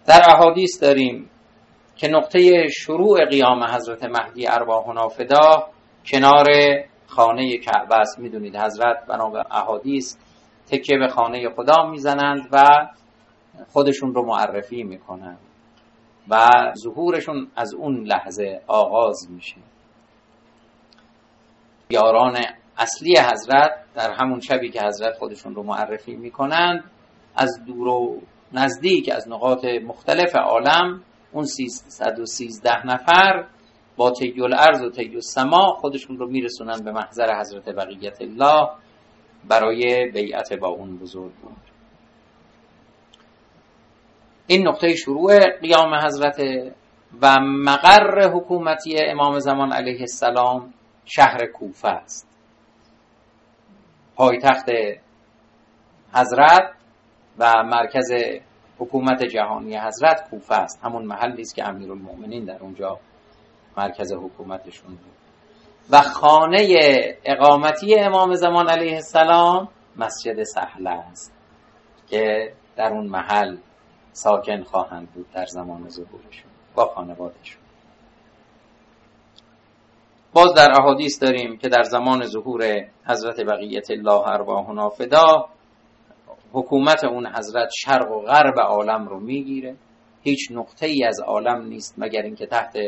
در احادیث داریم که نقطه شروع قیام حضرت مهدی ارواحنا فدا کنار خانه کعبه است. میدونید حضرت بنا به احادیث تکیه به خانه خدا میزنند و خودشون رو معرفی میکنند و ظهورشون از اون لحظه آغاز میشه. یاران اصلی حضرت در همون شبی که حضرت خودشون رو معرفی میکنند از دور و نزدیک از نقاط مختلف عالم اون 313 نفر با طی الارض و طی السما خودشون رو میرسونن به محضر حضرت بقیت الله برای بیعت با اون بزرگوار. این نقطه شروع قیام حضرت و مقر حکومتی امام زمان علیه السلام شهر کوفه است. پایتخت حضرت و مرکز حکومت جهانی حضرت کوفه است. همون محلی است که امیرالمؤمنین در اونجا مرکز حکومتشون بود. و خانه اقامتی امام زمان علیه السلام مسجد سهله است که در اون محل ساکن خواهند بود در زمان ظهورشون با خانوادهشون. باز در احادیث داریم که در زمان ظهور حضرت بقیت الله ارواحنا فدا حکومت اون حضرت شرق و غرب عالم رو میگیره. هیچ نقطه ای از عالم نیست مگر اینکه تحت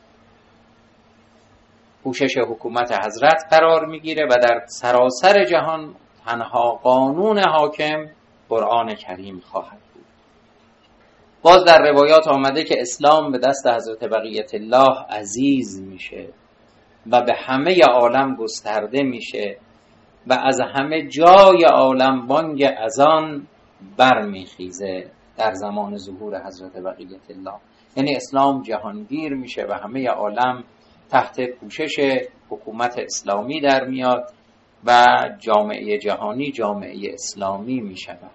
پوشش حکومت حضرت قرار میگیره و در سراسر جهان تنها قانون حاکم قرآن کریم خواهد بود. باز در روایات آمده که اسلام به دست حضرت بقیت الله عزیز میشه و به همه عالم گسترده میشه و از همه جای عالم بانگ اذان برمیخیزه در زمان ظهور حضرت بقیت الله. یعنی اسلام جهانگیر میشه و همه عالم تحت پوشش حکومت اسلامی در میاد و جامعه جهانی جامعه اسلامی میشود.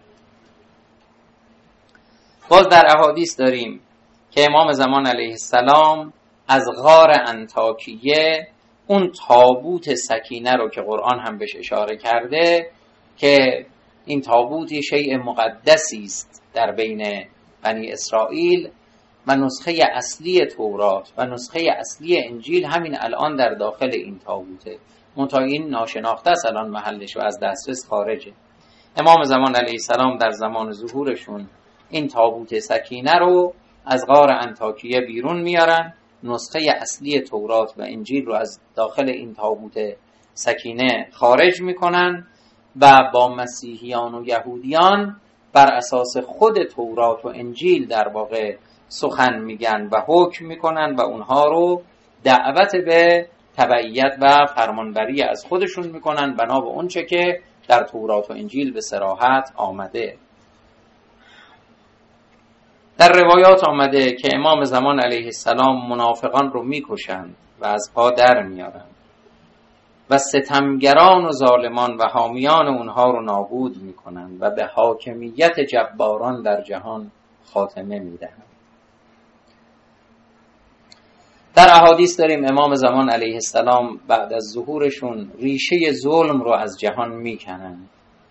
باز در احادیث داریم که امام زمان علیه السلام از غار انطاکیه اون تابوت سکینه رو که قرآن هم بهش اشاره کرده که این تابوت یه شیء مقدسی است در بین بنی اسرائیل و نسخه اصلی تورات و نسخه اصلی انجیل همین الان در داخل این تابوته، منتها این ناشناخته است الان محلش و از دسترس خارجه. امام زمان علیه السلام در زمان ظهورشون این تابوت سکینه رو از غار انطاکیه بیرون میارن، نسخه اصلی تورات و انجیل رو از داخل این تابوت سکینه خارج میکنن و با مسیحیان و یهودیان بر اساس خود تورات و انجیل در واقع سخن میگن و حکم میکنن و اونها رو دعوت به تبعیت و فرمانبری از خودشون میکنن بنا به اون چه که در تورات و انجیل به صراحت آمده. در روایات آمده که امام زمان علیه السلام منافقان رو میکشند و از پا در میارند و ستمگران و ظالمان و حامیان اونها رو نابود میکنند و به حاکمیت جباران در جهان خاتمه میدهند. در احادیث داریم امام زمان علیه السلام بعد از ظهورشون ریشه ظلم رو از جهان میکنند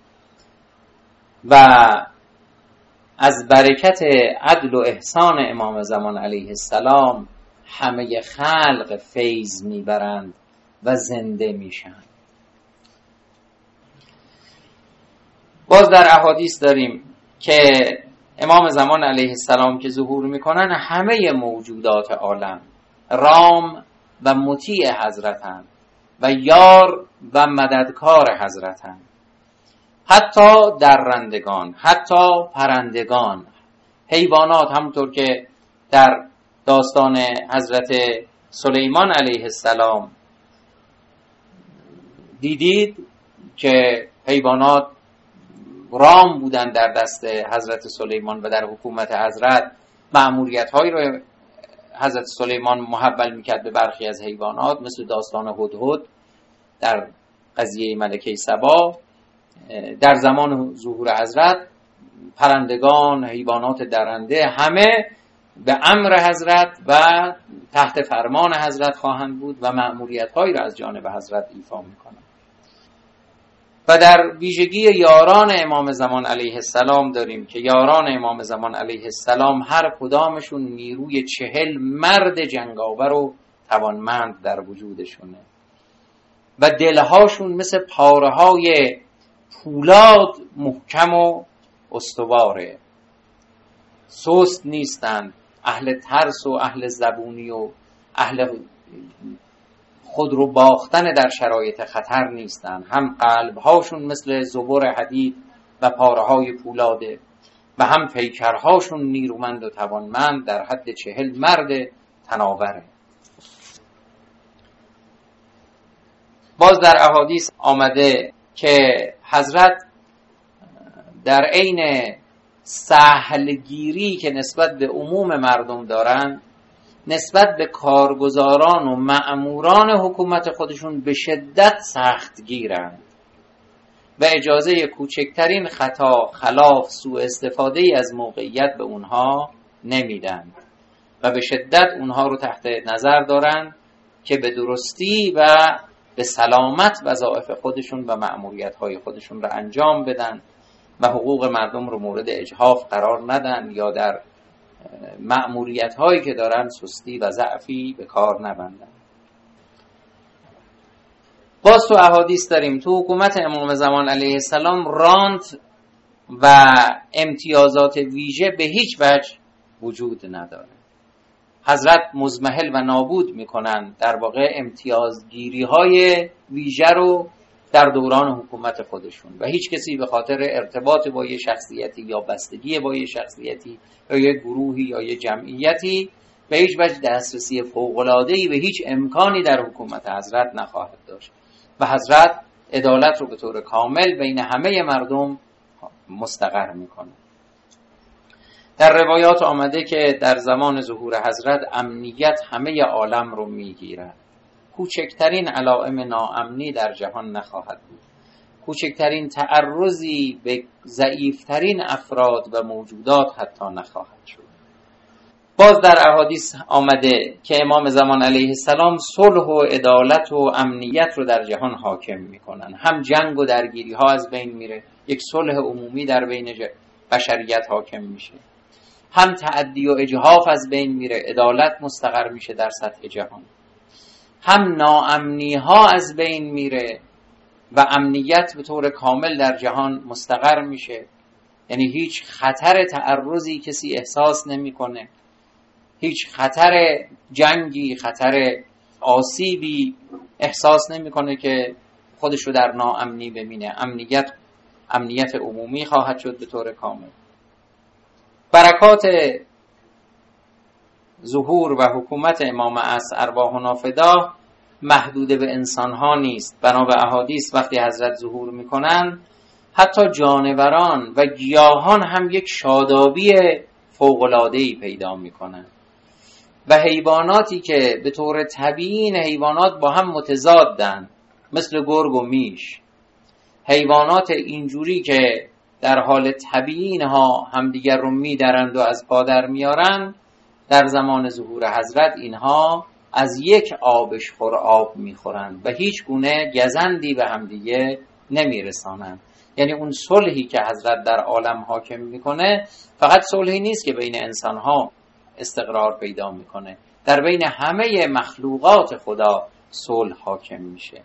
و از برکت عدل و احسان امام زمان علیه السلام همه خلق فیض میبرند و زنده میشن. باز در احادیث داریم که امام زمان علیه السلام که ظهور میکنن همه موجودات عالم رام و مطیع حضرتن و یار و مددکار حضرتن، حتی درندگان، حتی پرندگان، حیوانات. همونطور که در داستان حضرت سلیمان علیه السلام دیدید که حیوانات رام بودن در دست حضرت سلیمان و در حکومت حضرت مأموریت‌هایی رو حضرت سلیمان محول میکرد به برخی از حیوانات، مثل داستان هدهد در قضیه ملکه سبا. در زمان ظهور حضرت پرندگان، حیوانات درنده همه به امر حضرت و تحت فرمان حضرت خواهند بود و مأموریت‌هایی را از جانب حضرت ایفا میکنند. و در ویژگی یاران امام زمان علیه السلام داریم که یاران امام زمان علیه السلام هر کدامشون نیروی 40 مرد جنگاور و توانمند در وجودشونه و دلهاشون مثل پاره‌های پولاد محکم و استواره، سست نیستند، اهل ترس و اهل زبونی و اهل خود رو باختن در شرایط خطر نیستند. هم قلبهاشون مثل زبر حدید و پاره‌های پولاده و هم پیکرهاشون نیرومند و توانمند در حد 40 مرد تناوره. باز در احادیث آمده که حضرت در عین سهلگیری که نسبت به عموم مردم دارن، نسبت به کارگزاران و مأموران حکومت خودشون به شدت سختگیرند و اجازه کوچکترین خطا، خلاف، سوء استفاده ای از موقعیت به اونها نمیدن و به شدت اونها رو تحت نظر دارن که به درستی و به سلامت وظایف خودشون و مأموریت‌های خودشون رو انجام بدن و حقوق مردم رو مورد اجحاف قرار ندن یا در مأموریت‌هایی که دارن سستی و ضعفی به کار نبندن. باز تو احادیث داریم تو حکومت امام زمان علیه السلام رانت و امتیازات ویژه به هیچ وجه وجود نداره. حضرت مزمحل و نابود میکنن در واقع امتیازگیری‌های ویژه رو در دوران حکومت خودشون و هیچ کسی به خاطر ارتباط با یه شخصیتی یا بستگی با یه شخصیتی یا یه گروهی یا یه جمعیتی به هیچ وجه دسترسی فوق‌العاده‌ای به هیچ امکانی در حکومت حضرت نخواهد داشت و حضرت عدالت رو به طور کامل بین همه مردم مستقر میکنه. در روایات آمده که در زمان ظهور حضرت امنیت همه عالم رو میگیرد. کوچکترین علائم ناامنی در جهان نخواهد بود. کوچکترین تعرضی به ضعیفترین افراد و موجودات حتی نخواهد شد. باز در احادیث آمده که امام زمان علیه السلام صلح و عدالت و امنیت رو در جهان حاکم میکنن. هم جنگ و درگیری ها از بین میره، یک صلح عمومی در بین بشریت حاکم میشه. هم تعدی و اجحاف از بین میره، عدالت مستقر میشه در سطح جهان. هم ناامنی ها از بین میره و امنیت به طور کامل در جهان مستقر میشه. یعنی هیچ خطر تعرضی کسی احساس نمیکنه، هیچ خطر جنگی، خطر آسیبی احساس نمیکنه که خودش رو در ناامنی ببینه. امنیت عمومی خواهد شد به طور کامل. برکات ظهور و حکومت امام عصر ارواحنا فدا محدود به انسانها نیست. بنا به احادیث وقتی حضرت ظهور میکنن حتی جانوران و گیاهان هم یک شادابی فوق‌العاده‌ای پیدا میکنن و حیواناتی که به طور طبیعی این حیوانات با هم متضادن مثل گرگ و میش، حیوانات اینجوری که در حال طبیعی اینها همدیگر رو میدرند و از پا در میارن، در زمان ظهور حضرت اینها از یک آبشخور آب میخورند و هیچ گونه گزندی به همدیگه نمیرسانند. یعنی اون صلحی که حضرت در عالم حاکم میکنه فقط صلحی نیست که بین انسانها استقرار پیدا میکنه، در بین همه مخلوقات خدا صلح حاکم میشه.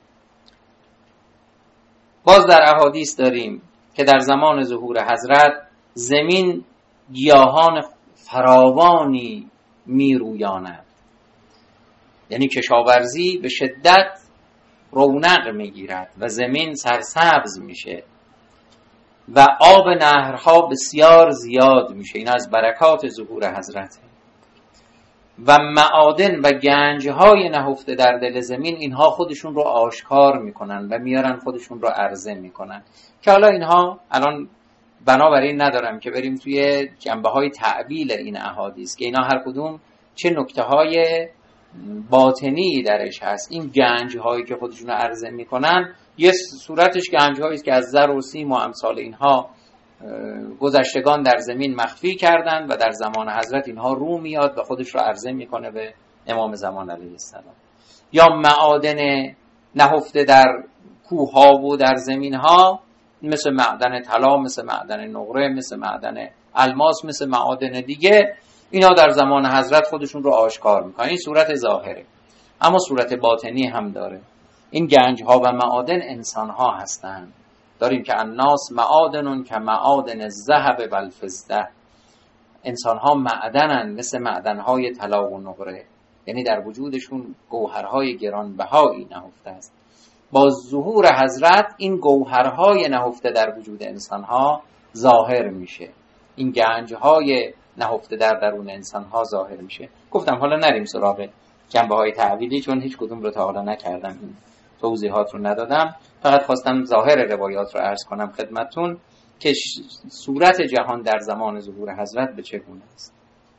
باز در احادیث داریم که در زمان ظهور حضرت زمین گیاهان فراوانی میرویاند، یعنی کشاورزی به شدت رونق میگیرد و زمین سرسبز میشه و آب نهرها بسیار زیاد میشه. این از برکات ظهور حضرته. و معادن و گنجهای نهفته در دل زمین اینها خودشون رو آشکار میکنن و میارن خودشون رو عرضه میکنن که حالا اینها الان بنابراین ندارم که بریم توی جنبه‌های تعبیل این احادیث که اینا هر کدوم چه نکته‌های باطنی درش هست. این گنج‌هایی که خودشون رو عرضه میکنن یه صورتش گنج‌هایی است که از زر و سیم و امثال اینها گذشتگان در زمین مخفی کردن و در زمان حضرت اینها رو میاد و خودش رو عرضه میکنه به امام زمان علیه السلام. یا معادن نهفته در کوه‌ها و در زمین‌ها مثل معدن طلا، مثل معدن نقره، مثل معدن الماس، مثل معادن دیگه، اینا در زمان حضرت خودشون رو آشکار میکنن. این صورت ظاهره، اما صورت باطنی هم داره. این گنج‌ها و معادن انسان‌ها هستند. داریم که الناس معادنون که معادن الذهب و الفضه. انسان‌ها معدنن مثل معدن‌های طلا و نقره، یعنی در وجودشون گوهرهای گرانبهایی نهفته است. با ظهور حضرت این گوهرهای نهفته در وجود انسان‌ها ظاهر میشه، این گنج‌های نهفته در درون انسان‌ها ظاهر میشه. گفتم حالا نریم سراغ جنبه‌های تعبیری، چون هیچ کدوم رو تا حالا نکردم، این توضیحات رو ندادم. فقط خواستم ظاهر روایات رو عرض کنم خدمتتون که صورت جهان در زمان ظهور حضرت به چگونه است.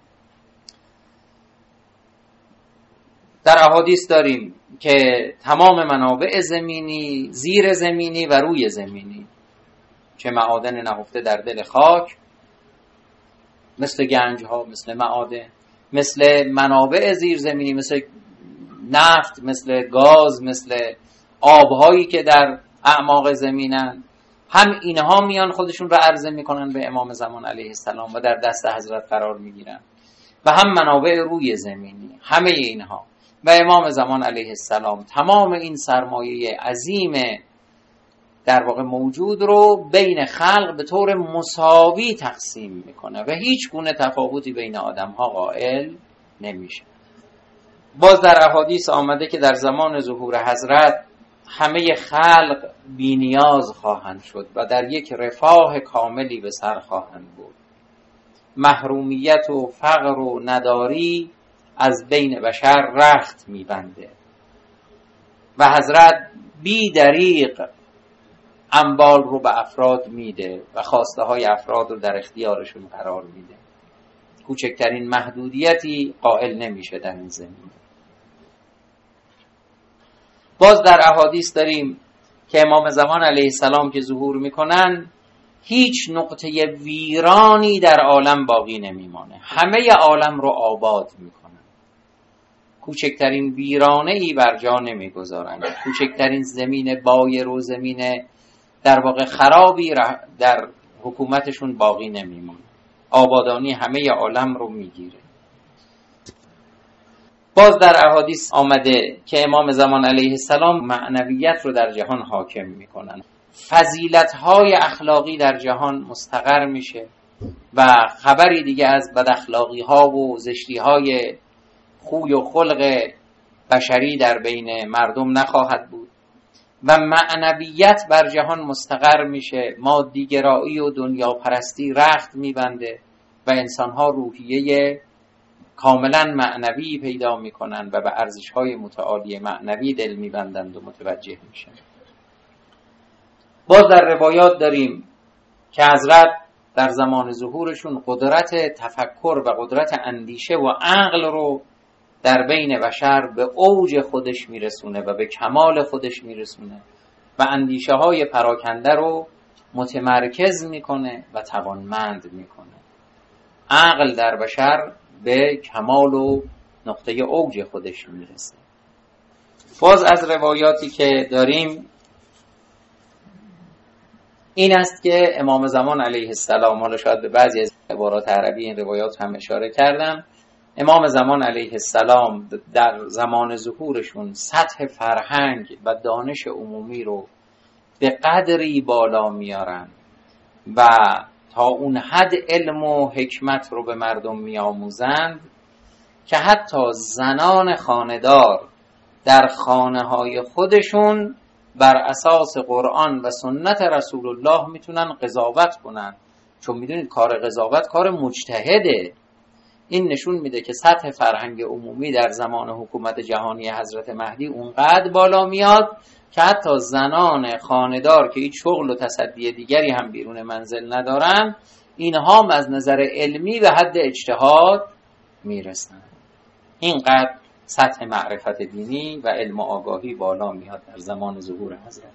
در احادیث داریم که تمام منابع زمینی، زیر زمینی و روی زمینی، چه معادن نهفته در دل خاک مثل گنج ها، مثل معادن، مثل منابع زیر زمینی مثل نفت، مثل گاز، مثل آبهایی که در اعماق زمینن، هم اینها میان خودشون رو عرضه میکنن به امام زمان علیه السلام و در دست حضرت قرار میگیرن، و هم منابع روی زمینی، همه اینها. و امام زمان علیه السلام تمام این سرمایه عظیم در واقع موجود رو بین خلق به طور مساوی تقسیم میکنه و هیچ گونه تفاوتی بین آدم ها قائل نمیشه. باز در احادیث آمده که در زمان ظهور حضرت همه خلق بی نیاز خواهند شد و در یک رفاه کاملی به سر خواهند بود. محرومیت و فقر و نداری از بین بشر رخت میبنده و حضرت بی دریغ اموال رو به افراد میده و خواسته های افراد رو در اختیارشون قرار میده. کوچکترین محدودیتی قائل نمیشه در این زمین. باز در احادیث داریم که امام زمان علیه السلام که ظهور میکنن هیچ نقطه ویرانی در عالم باقی نمیمانه، همه عالم رو آباد میکنن، کوچکترین ویرانه ای بر جا نمیگذارن، کوچکترین زمین بایر و زمین در واقع خرابی در حکومتشون باقی نمیمونه، آبادانی همه عالم رو میگیره. باز در احادیث آمده که امام زمان علیه السلام معنویت رو در جهان حاکم میکنن، فضیلت‌های اخلاقی در جهان مستقر میشه و خبری دیگه از بد اخلاقی‌ها و زشتی‌های خوی و خلق بشری در بین مردم نخواهد بود و معنویت بر جهان مستقر میشه، مادیگرایی و دنیا پرستی رخت میبنده و انسان‌ها روحیه کاملا معنوی پیدا میکنن و به ارزش‌های متعالی معنوی دل میبندند و متوجه میشن. باز در روایات داریم که حضرت در زمان ظهورشون قدرت تفکر و قدرت اندیشه و عقل رو در بین بشر به اوج خودش میرسونه و به کمال خودش میرسونه و اندیشه های پراکنده رو متمرکز میکنه و توانمند میکنه. عقل در بشر به کمال و نقطه اوج خودش میرسه. باز از روایاتی که داریم این است که امام زمان علیه السلام، حالا شاید به بعضی از عبارات عربی این روایات هم اشاره کردم، امام زمان علیه السلام در زمان ظهورشون سطح فرهنگ و دانش عمومی رو به قدری بالا میارن و تا اون حد علم و حکمت رو به مردم میآموزند که حتی زنان خانه‌دار در خانه‌های خودشون بر اساس قرآن و سنت رسول الله میتونن قضاوت کنن، چون میدونید کار قضاوت کار مجتهده. این نشون میده که سطح فرهنگ عمومی در زمان حکومت جهانی حضرت مهدی اونقدر بالا میاد که حتی زنان خانه‌دار که هیچ شغل و تصدی دیگری هم بیرون منزل ندارن، اینها هم از نظر علمی به حد اجتهاد میرسن. اینقدر سطح معرفت دینی و علم و آگاهی بالا میاد در زمان ظهور حضرت.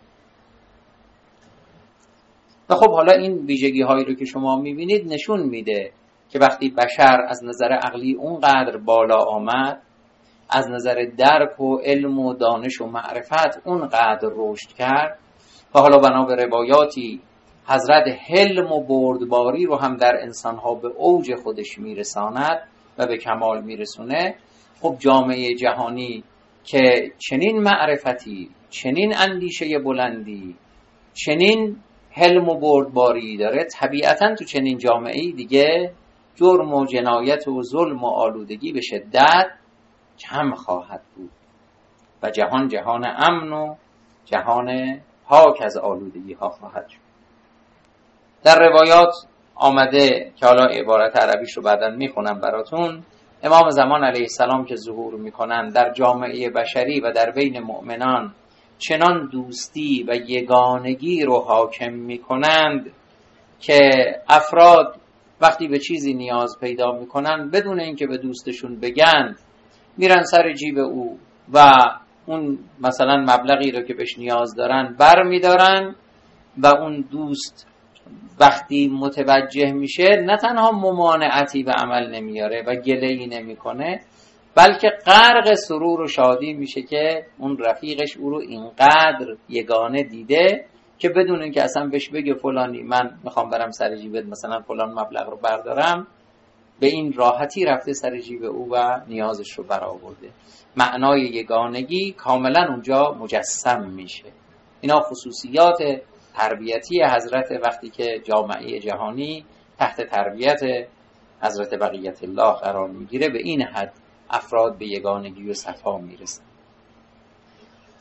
و خب حالا این ویژگی هایی رو که شما میبینید نشون میده که وقتی بشر از نظر عقلی اونقدر بالا آمد، از نظر درک و علم و دانش و معرفت اونقدر رشد کرد، و حالا بنا به روایاتی حضرت حلم و بردباری رو هم در انسانها به اوج خودش میرساند و به کمال میرسونه. خب جامعه جهانی که چنین معرفتی، چنین اندیشه بلندی، چنین حلم و بردباری داره، طبیعتاً تو چنین جامعه‌ای دیگه جرم و جنایت و ظلم و آلودگی به شدت کم خواهد بود و جهان جهان امن و جهان پاک از آلودگی ها خواهد شد. در روایات آمده که حالا عبارت عربیش رو بعداً میخونم براتون، امام زمان علیه السلام که ظهور میکنن در جامعه بشری و در بین مؤمنان چنان دوستی و یگانگی رو حاکم میکنند که افراد وقتی به چیزی نیاز پیدا میکنن بدون اینکه به دوستشون بگن میرن سر جیب او و اون مثلا مبلغی رو که بهش نیاز دارن بر میدارن و اون دوست وقتی متوجه میشه نه تنها ممانعتی به عمل نمیاره و گله‌ای نمیکنه، بلکه غرق سرور و شادی میشه که اون رفیقش او رو اینقدر یگانه دیده که بدون اینکه اصلا بهش بگه فلانی من میخوام برم سر جیبت مثلا فلان مبلغ رو بردارم، به این راحتی رفته سر جیب او و نیازش رو برآورده. معنای یگانگی کاملا اونجا مجسم میشه. اینا خصوصیات تربیتی حضرت وقتی که جامعه جهانی تحت تربیت حضرت بقیت الله قرار میگیره، به این حد افراد به یگانگی و صفا میرسن.